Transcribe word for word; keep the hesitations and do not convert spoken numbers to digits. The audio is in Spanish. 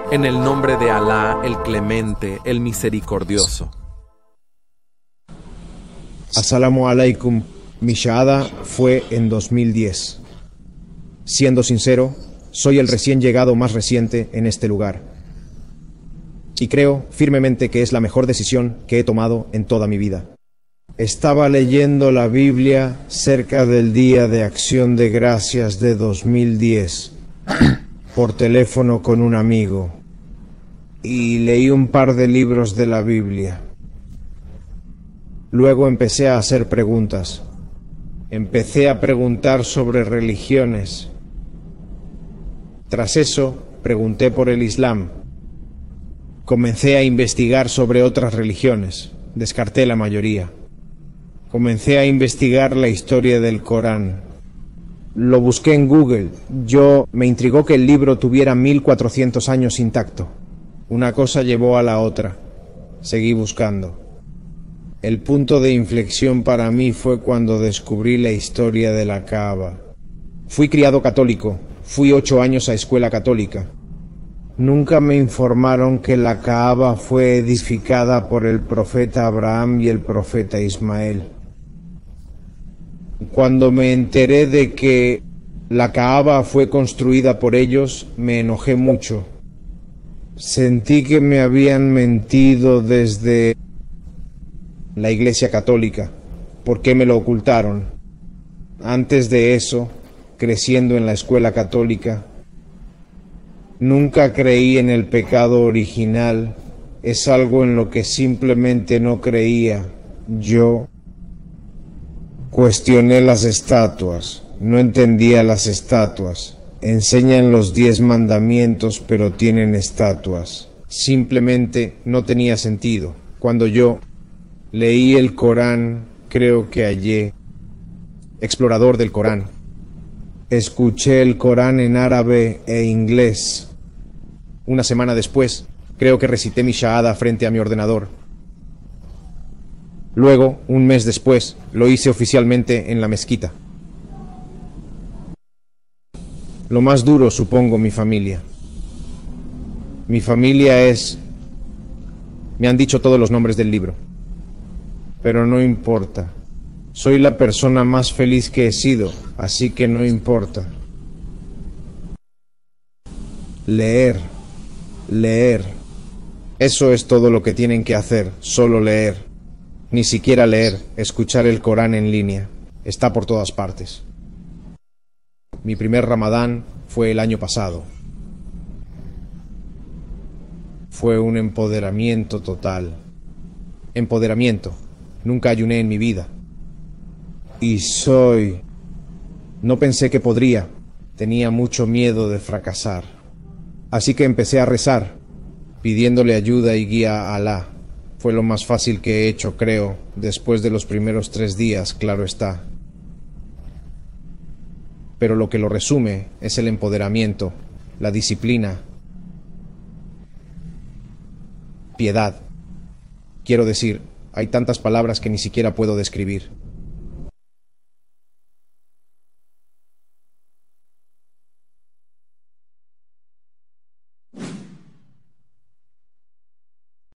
En el nombre de Alá, el Clemente, el Misericordioso. Assalamu alaikum. Mi shahada fue en dos mil diez. Siendo sincero, soy el recién llegado más reciente en este lugar. Y creo firmemente que es la mejor decisión que he tomado en toda mi vida. Estaba leyendo la Biblia cerca del Día de Acción de Gracias de dos mil diez, por teléfono con un amigo, y leí un par de libros de la Biblia. Luego empecé a hacer preguntas. Empecé a preguntar sobre religiones. Tras eso, pregunté por el Islam. Comencé a investigar sobre otras religiones. Descarté la mayoría. Comencé a investigar la historia del Corán. Lo busqué en Google. Yo me intrigó que el libro tuviera mil cuatrocientos años intacto. Una cosa llevó a la otra. Seguí buscando. El punto de inflexión para mí fue cuando descubrí la historia de la Kaaba. Fui criado católico. Fui ocho años a escuela católica. Nunca me informaron que la Kaaba fue edificada por el profeta Abraham y el profeta Ismael. Cuando me enteré de que la Kaaba fue construida por ellos, me enojé mucho. Sentí que me habían mentido desde la Iglesia Católica. ¿Por qué me lo ocultaron? Antes de eso, creciendo en la escuela católica, nunca creí en el pecado original. Es algo en lo que simplemente no creía. Yo cuestioné las estatuas. No entendía las estatuas. Enseñan los diez mandamientos, pero tienen estatuas. Simplemente no tenía sentido. Cuando yo leí el Corán, creo que hallé. Explorador del Corán. Escuché el Corán en árabe e inglés. Una semana después, creo que recité mi shahada frente a mi ordenador. Luego, un mes después, lo hice oficialmente en la mezquita. Lo más duro, supongo, mi familia. Mi familia es... Me han dicho todos los nombres del libro. Pero no importa. Soy la persona más feliz que he sido, así que no importa. Leer. Leer. Eso es todo lo que tienen que hacer, solo leer. Ni siquiera leer, escuchar el Corán en línea. Está por todas partes. Mi primer Ramadán fue el año pasado. Fue un empoderamiento total. Empoderamiento. Nunca ayuné en mi vida. Y soy... No pensé que podría. Tenía mucho miedo de fracasar. Así que empecé a rezar, pidiéndole ayuda y guía a Alá. Fue lo más fácil que he hecho, creo, después de los primeros tres días, claro está. Pero lo que lo resume es el empoderamiento, la disciplina, piedad. Quiero decir, hay tantas palabras que ni siquiera puedo describir.